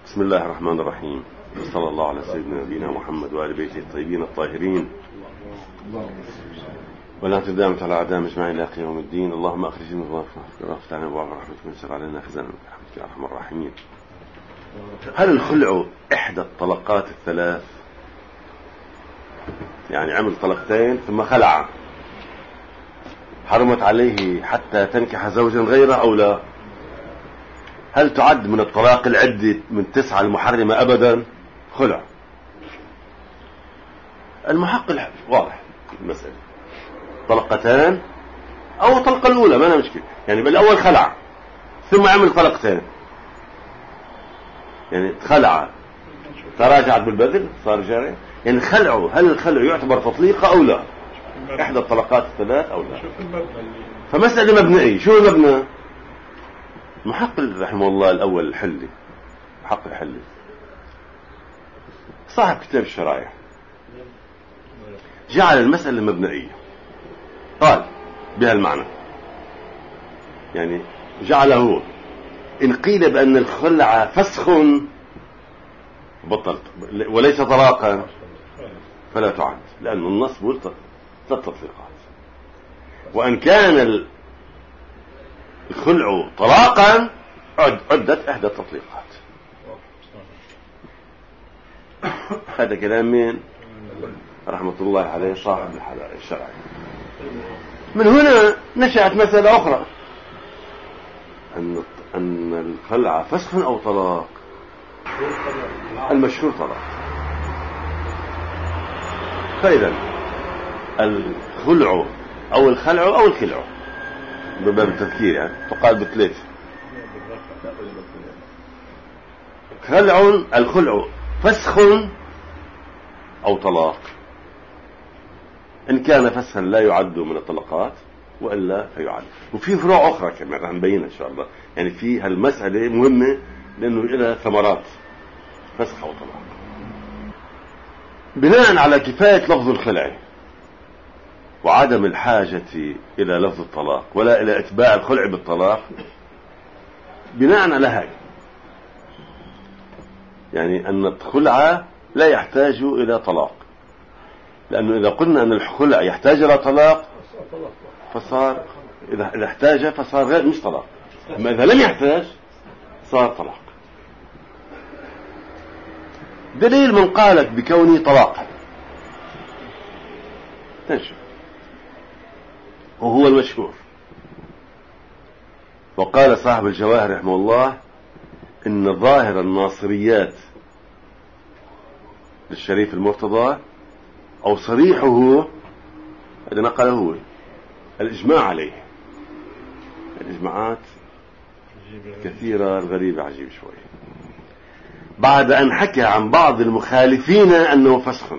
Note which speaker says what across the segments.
Speaker 1: بسم الله الرحمن الرحيم، صلى الله على سيدنا نبينا محمد وآل بيته الطيبين الطاهرين، ولا تدامت على أعدام أجمعين إلى يوم الدين. اللهم أخرجنا من الغرفة وافتحنا أبواب رحمتك وانشر علينا خزائن برحمتك يا أرحم الراحمين. هل الخلع إحدى الطلقات الثلاث؟ يعني عمل طلقتين ثم خلع، حرمت عليه حتى تنكح زوجا غيره أو لا؟ هل تعد من الطلاق العدة من 9 المحرمة أبدا؟ خلع. المحق واضح المسألة، طلقتان أو الطلقة الأولى ما أنا مشكلة، يعني بالأول خلع ثم عمل طلقتين، يعني خلع تراجعت بالبذل صار جاري، يعني خلعه. هل الخلع يعتبر تطليقة أو لا؟ إحدى الطلقات الثلاث أو لا؟ فمسألة مبنية. شو المبنى؟ محق رحمه الله الأول الحلي، محق الحلي صاحب كتاب الشرائع، جعل المسألة مبنائية، قال بها المعنى، يعني جعله إن قيل بأن الخلع فسخ بطلت وليس طلاقا فلا تعد، لأن النص بيقول 3 تطليقات، وأن كان الخلع طلاقا عدت إحدى التطليقات. هذا كلام مين؟ رحمة الله عليه صاحب الشرع. من هنا نشأت مسألة أخرى، أن الخلع فسخ أو طلاق. المشهور طلاق. فإذا الخلع أو الخلع أو الخلع بباب التذكير يعني تقال ب3. الخلع فسخ أو طلاق. إن كان فسخا لا يعد من الطلقات، وإلا فيعد. وفي فروع أخرى كمان رح نبينها إن شاء الله، يعني في هالمسألة مهمة لأنه لها ثمرات، فسخ أو طلاق. بناء على كفاية لفظ الخلع وعدم الحاجة إلى لفظ الطلاق ولا إلى إتباع الخلع بالطلاق، بناء على هذا يعني أن الخلع لا يحتاج إلى طلاق، لأنه إذا قلنا أن الخلع يحتاج إلى طلاق فصار، إذا احتاج فصار غير مش طلاق، أما إذا لم يحتاج صار طلاق. دليل من قالت بكونه طلاق تنشف، وهو المشهور. وقال صاحب الجواهر رحمه الله إن ظاهر الناصريات للشريف المرتضى أو صريحه هذا نقله هو الإجماع عليه. الإجماعات كثيرة الغريبة عجيب شوي، بعد أن حكى عن بعض المخالفين أنه فسخ،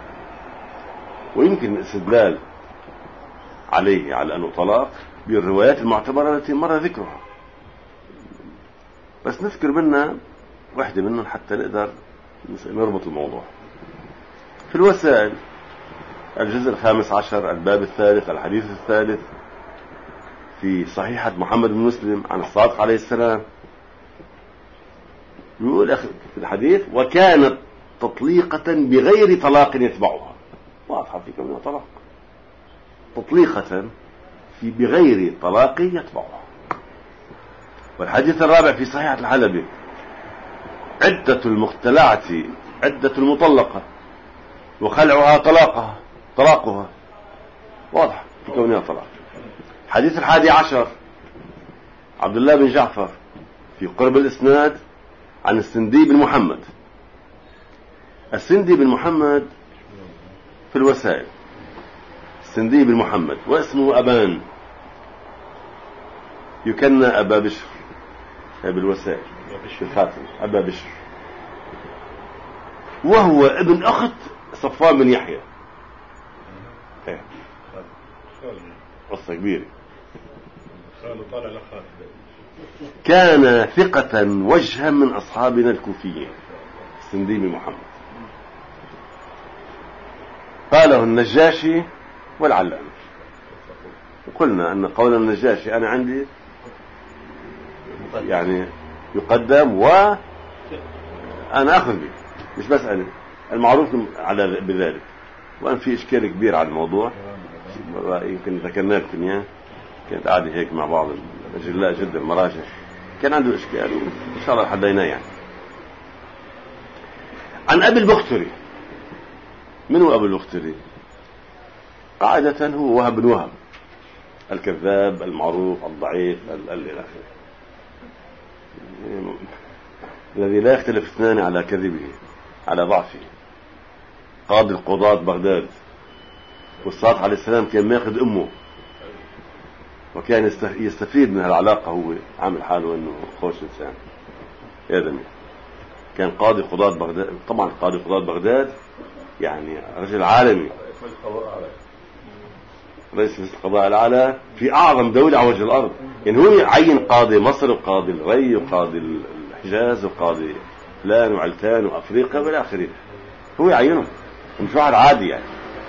Speaker 1: ويمكن الاستدلال عليه على أنه طلاق بالروايات المعتبرة التي مر ذكرها، بس نذكر منها واحدة منهم حتى نقدر نربط الموضوع. في الوسائل الجزء 15 الباب 3 الحديث 3 في صحيحة محمد بن مسلم عن الصادق عليه السلام، يقول في الحديث: وكانت تطليقة بغير طلاق يتبعها. واضحة في كونها طلاق، تطليقة في بغير طلاق يتبعها. والحديث الرابع في صحيحة الحلبي: عدة المختلعة عدة المطلقة وخلعها طلاقها. واضح في كونها طلاق. حديث 11 عبد الله بن جعفر في قرب الإسناد عن السندي بن محمد. السندي بن محمد في الوسائل، السندي بن محمد واسمه أبان، يكنى أبا بشر بالوسائل في الخاتم، أبا بشر، وهو ابن أخت صفوان بن يحيى. قصة كبيرة. كان ثقة وجها من أصحابنا الكوفيين السندي بن محمد. قاله النجاشي والعلامة. وقلنا أن قول النجاشي أنا عندي يعني يقدم أنا أخذ به، مش بس أنا، المعروف على بذلك. وأن في إشكال كبير على الموضوع، يمكن ذكرنا لكم إياه، كانت قاعدة هيك مع بعض الأجلاء جدا المراجع، كان عنده إشكال وإن شاء الله حديناه يعني. عن أبي البختري. من هو أبو البختري؟ قاعدة هو وهب بن وهب الكذاب المعروف الضعيف إلى آخره، الذي لا يختلف اثنان على كذبه على ضعفه. قاضي القضاة بغداد، والصادق عليه السلام كان ماخذ أمه، وكان يستفيد من العلاقة، هو عامل حاله أنه خوش إنسان آدمي. كان قاضي قضاة بغداد، طبعا قاضي قضاة بغداد يعني رجل عالمي، رئيس القضاء الأعلى في أعظم دولة على وجه الأرض. يعني هو عين قاضي مصر وقاضي الري وقاضي الحجاز وقاضي فلان وعلتان وأفريقيا والى آخره، هو يعينه، مش واحد عادي يعني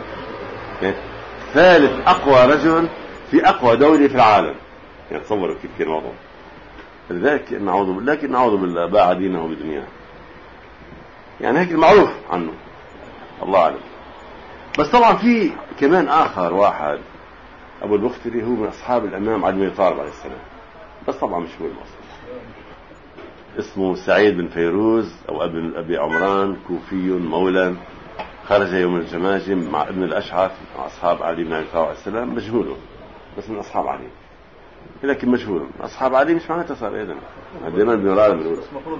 Speaker 1: ثالث أقوى رجل في أقوى دولة في العالم. يعني تصوروا كيف كان الموضوع. لذلك نعوذ بالله باع دينه بدنياه، يعني هيك المعروف عنه، الله أعلم. بس طبعا في كمان آخر واحد، أبو البختري، هو من أصحاب الإمام علي بن أبي طالب عليه السلام، بس طبعا مش هو المصري. اسمه سعيد بن فيروز أو أبي عمران، كوفي مولى، خرج يوم الجماجم مع ابن الأشعث مع أصحاب علي بن أبي طالب عليه السلام، مجهول بس من أصحاب علي، لكن مجهول. أصحاب علي مش معناتها صار إذن دائما بنرى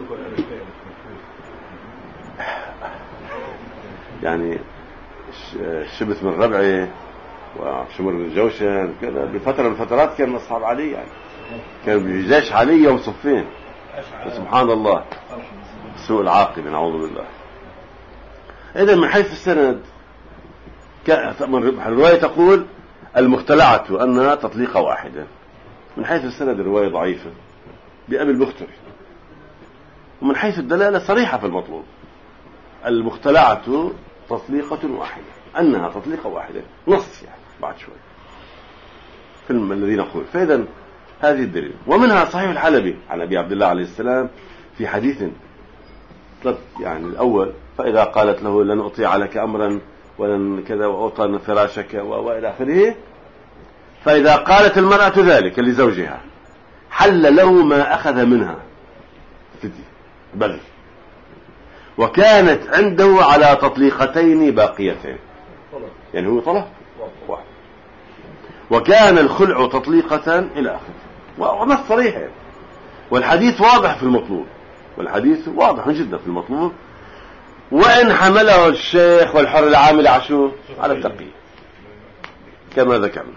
Speaker 1: يعني شبث من ربعي وشمر بن الجوشن كذا، بفترة من الفترات كان أصحاب علي، يعني كان بجيش علي يوم صفين. سبحان الله، سوء العاقبة، نعوذ بالله. إذا من حيث السند الرواية تقول المختلعة أنها تطليقة واحدة. من حيث السند الرواية ضعيفة بأبي البختري، ومن حيث الدلالة صريحة في المطلوب. المختلعة تطليقة واحدة، أنها تطليقة واحدة، نص يعني بعد شوي في الذي نقول. فإذا هذه الدليل. ومنها صحيح الحلبي عن أبي عبد الله عليه السلام في حديث يعني الأول، فإذا قالت له لن أطيع لك أمرا ولن كذا وأوطن فراشك وإلى آخره، فإذا قالت المرأة ذلك لزوجها حل له ما أخذ منها بل، وكانت عنده على تطليقتين باقيتين، يعني هو طلق واحد، وكان الخلع تطليقة إلى آخره، ونص صريح. والحديث واضح في المطلوب، والحديث واضح جدا في المطلوب. وإن حمله الشيخ والحر العامل عشو على التقية كما ذكرنا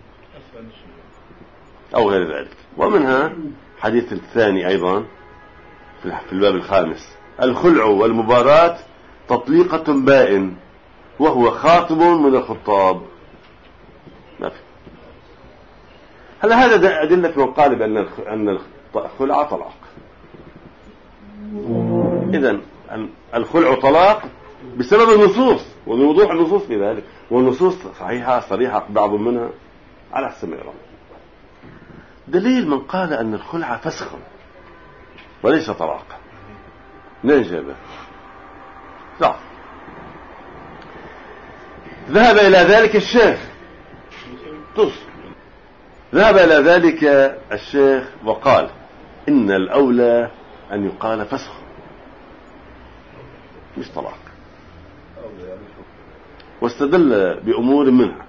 Speaker 1: أو غير ذلك. ومنها حديث الثاني أيضا في الباب الخامس، الخلع والمباراة تطليقة بائن وهو خاطب من الخطاب. ما في. هذا أدلة من قال بأن الخلع طلاق. إذن الخلع طلاق بسبب النصوص ووضوح النصوص في ذلك، والنصوص صحيحة صريحة بعض منها على السماء. دليل من قال أن الخلع فسخ وليس طلاق، منين جابه؟ لا. ذهب إلى ذلك الشيخ ذهب إلى ذلك الشيخ وقال إن الأولى أن يقال فسخ مش طلاق، واستدل بأمور منها.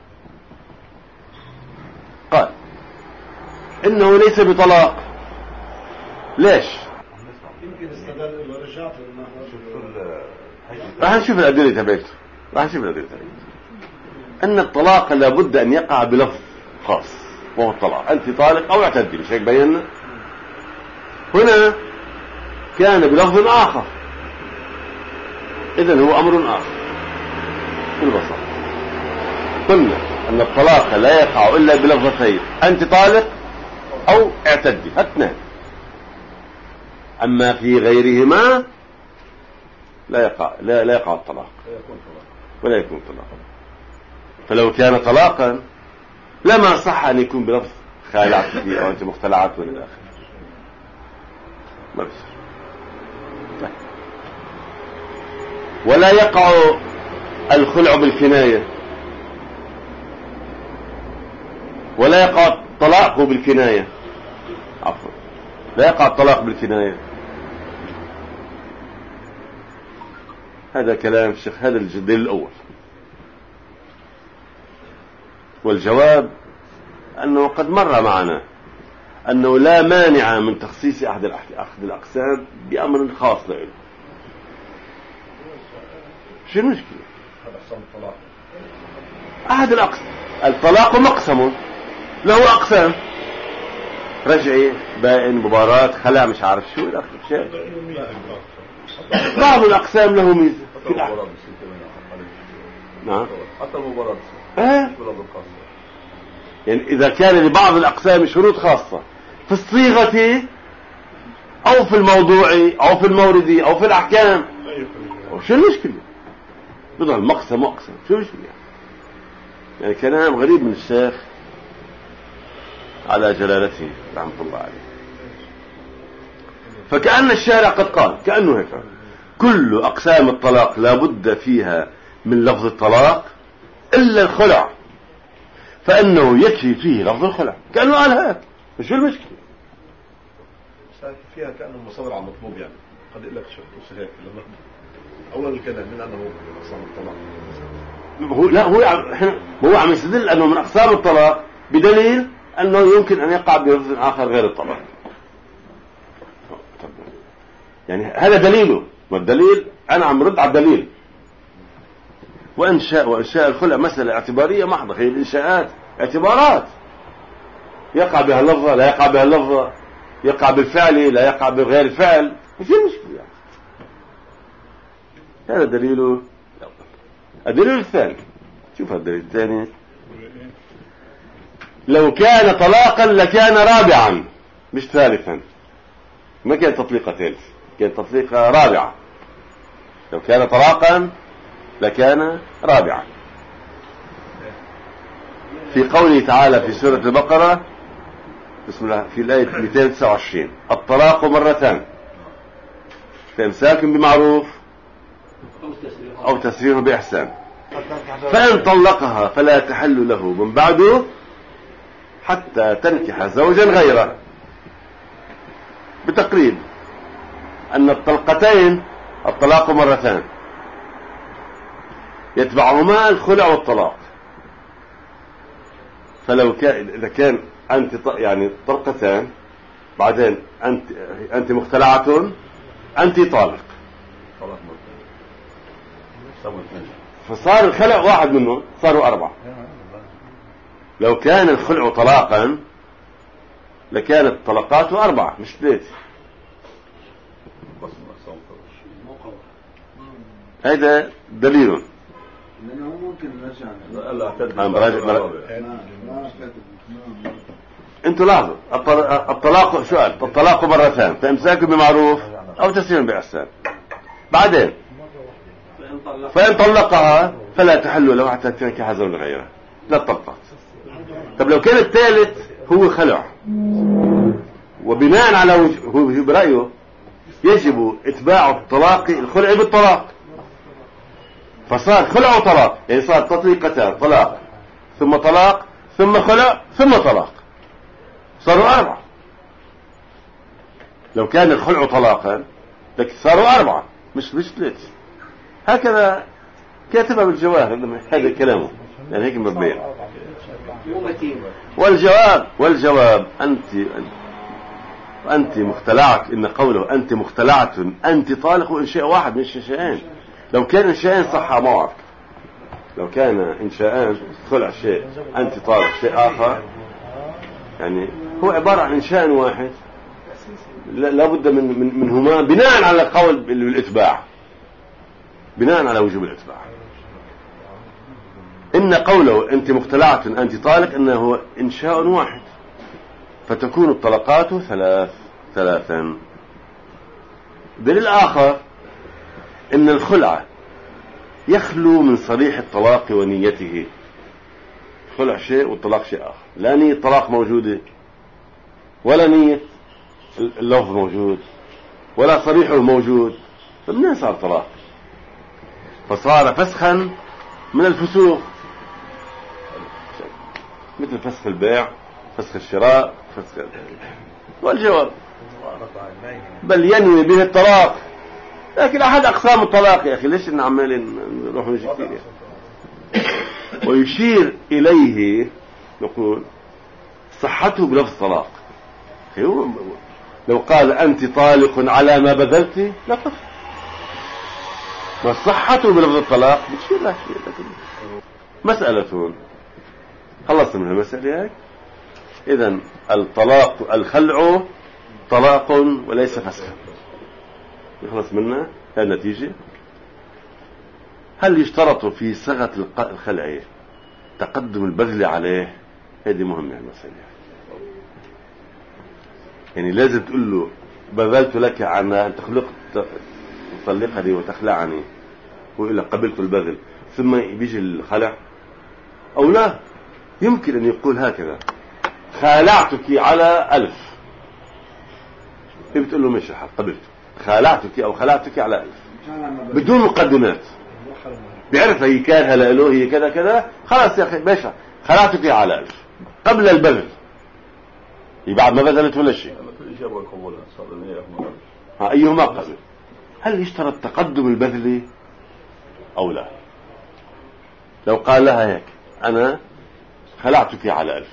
Speaker 1: قال إنه ليس بطلاق. ليش؟ راح نشوف الأدلة تبعته، أن الطلاق لابد أن يقع بلفظ خاص وهو الطلاق، أنت طالق أو اعتدي، مش هيك بينا؟ هنا كان بلفظ آخر، إذن هو أمر آخر بالبساطة. قلنا أن الطلاق لا يقع إلا بلفظتين، أنت طالق أو اعتدي، اثنان. أما في غيرهما لا يقع الطلاق ولا يكون طلاقا. فلو كان طلاقا لما صح أن يكون بلفظ خالعت أو أنت مختلعت ولا آخر، ما بصير. ولا يقع الخلع بالكناية، ولا يقع الطلاق بالكناية، عفوا لا يقع الطلاق بالكناية. هذا كلام الشيخ، هذا الدليل الأول. والجواب أنه قد مر معنا أنه لا مانع من تخصيص أحد الأقسام بأمر خاص له. شو المشكلة؟ أحد الأقسام، الطلاق مقسم له أقسام، رجعي، بائن، مباراة، خلع، مش عارف شو إلى آخره. بعض الأقسام له ميزة في الأحكام. نعم،
Speaker 2: حتى المباراة
Speaker 1: يعني إذا كان لبعض الأقسام شروط خاصة في الصيغة أو في الموضوع أو في المورد أو في الأحكام، شو المشكلة؟ بضل مقسم وأقسم، شو المشكلة؟ يعني كلام غريب من الشيخ على جلالته رحمة الله عليه. فكأن الشارع قد قال، كأنه هيك، كل أقسام الطلاق لا بد فيها من لفظ الطلاق إلا الخلع، فإنه يكفي فيه لفظ الخلع. كأنه قال هيك، شو المشكلة؟
Speaker 2: فيها كأنه مصور على مطلوب، يعني قد يقول لك شو هيك أول الكلام من أنه أقسام الطلاق.
Speaker 1: هو عم يستدل أنه من أقسام الطلاق بدليل أنه يمكن أن يقع بلفظ آخر غير الطلاق. يعني هذا دليله، والدليل أنا عم رد على الدليل. وإنشاء الخلع مسألة اعتبارية محضة، هي الإنشاءات اعتبارات، يقع بها اللفظة لا يقع بها اللفظة، يقع بالفعل لا يقع بغير الفعل، مش المشكلة يعني. هذا دليله. الدليل الثاني، شوف الدليل الثاني، لو كان طلاقا لكان رابعا مش ثالثا، ما كان تطليقة ثالث، كان تطليقة رابعة. لو كان طلاقا لكان رابعا، في قوله تعالى في سورة البقرة بسم الله في الآية 229: الطلاق مرتان، فإمساك بمعروف أو تسريح بإحسان، فإن طلقها فلا تحل له من بعده حتى تنكح زوجا غيره. بتقريب أن الطلقتين الطلاق مرتان يتبعهما الخلع والطلاق. فلو كان إذا كان أنت يعني طلقتان، بعدين أنت مختلعة، أنت طالق، فصار الخلع واحد منه، صاروا 4. لو كان الخلع طلاقا لكانت الطلقات 4 مش 3. هذا دليل. انتوا لاحظوا الطلاق شو قال؟ الطلاق مرتان، فامساك بمعروف او تسريح باحسان. بعدين فإن طلقها فلا تحل له حتى تنكح زوجا غيره. 3 طلقات. طب لو كان الثالث هو خلع، وبناء على هو برأيه يجب اتباع الطلاق الخلع بالطلاق، فصار خلع وطلاق، يعني صار تطليقتان، طلاق ثم طلاق ثم خلع ثم طلاق، صاروا 4. لو كان الخلع طلاقا لكن صاروا 4 مش 3. هكذا كاتبها بالجواهر، هذا كلامه يعني هيك مبين. والجواب أنت مختلعة، إن قوله أنت مختلعة أنت طالق إنشاء واحد مش إنشاءين. لو كان إنشاءين صح معك، لو كان إنشاءان خلع شيء أنت طالق شيء آخر، يعني هو عبارة عن إنشاء واحد لا بد منهما بناء على قول بالإتباع، بناء على وجوب الإتباع. إن قوله أنت مختلعة أنت طالق إنه إنشاء واحد، فتكون الطلقات 3. دليل آخر إن الخلع يخلو من صريح الطلاق ونيته. الخلع شيء والطلاق شيء آخر، لا نية الطلاق موجودة ولا نية اللفظ موجود ولا صريحه موجود، فمنين صار طلاق؟ فصار فسخا من الفسوق، مثل فسخ البيع، فسخ الشراء، فسخ والجواب، بل ينوي به الطلاق. لكن أحد أقسام الطلاق يا أخي، ليش إن عمالين نروح ونجي كثير يعني. ويشير إليه نقول صحته بلفظ طلاق. لو قال أنت طالق على ما بذلت لا تصح، ما صحته بلفظ الطلاق بتشير لا شيء. لكن مسألة خلصنا من المسألة هيك. إذن الطلاق الخلع طلاق وليس فسخا، يخلص منها النتيجة. هل يشترط في صيغة الخلع تقدم البذل عليه؟ هذه مهمة المسألة. يعني لازم تقول له بذلت لك عن أن تطلقني وتخلعني، ويقول لك قبلت البذل، ثم بيجي الخلع. أو لا، يمكن أن يقول هكذا خالعتك على 1000، هي بتقول له ماشي قبلت، خالعتك أو خلعتك على 1000 بدون مقدمات. بيعرف هي كان هلا له هي كذا كذا، خلاص يا أخي ماشي خلعتك على 1000 قبل البذل، بعد ما بذلت ولا شيء. أيهما قبل؟ هل يشترط تقدم البذل أو لا؟ لو قال لها هيك أنا خلعتك على 1000،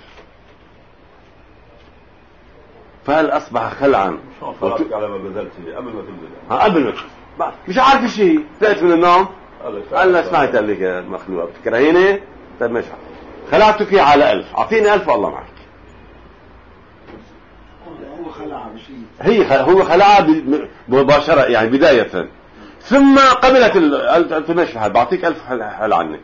Speaker 1: فهل أصبح خلعا
Speaker 2: على ما بذلت قبل ما تبذل؟
Speaker 1: قبل ما مش عارف شيء، طلعت من النوم قال لها سمعت لك يا مخلوق بتكرهيني؟ طيب ماشي خلعتك على 1000، أعطيني 1000 والله معك. هو خلعها مباشرة يعني بداية، ثم قبلت قالت ماشي بعطيك 1000 حل عني.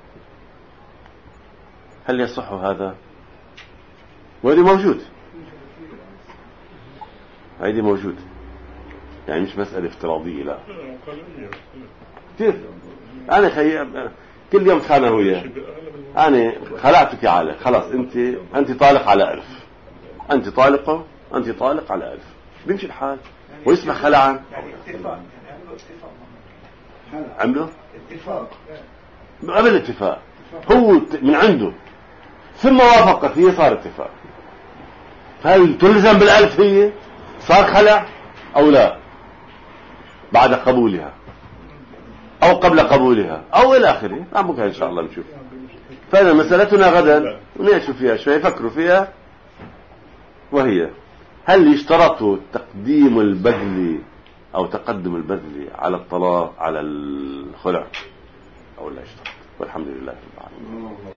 Speaker 1: هل يصح هذا؟ وهذه موجود، هذه موجود، يعني مش مسألة افتراضية. لا كيف أنا كل يوم خانه وياه، أنا خلعتك على خلاص أنت طالق على 1000، أنت طالقة، أنت طالق على 1000، بيمشي الحال ويسمح خلعا. عمله قبل اتفاق، هو من عنده ثم وافقت هي، صار اتفاق. فهل تلزم بال1000 هي صار خلع أو لا بعد قبولها أو قبل قبولها أو إلى آخره؟ بكرة إن شاء الله نشوف. فإذا مسألتنا غدا ونعيش فيها شوي، فكروا فيها، وهي هل يشترط تقديم البذل أو تقدم البذل على الطلاق على الخلع أو لا يشترط؟ والحمد لله رب العالمين.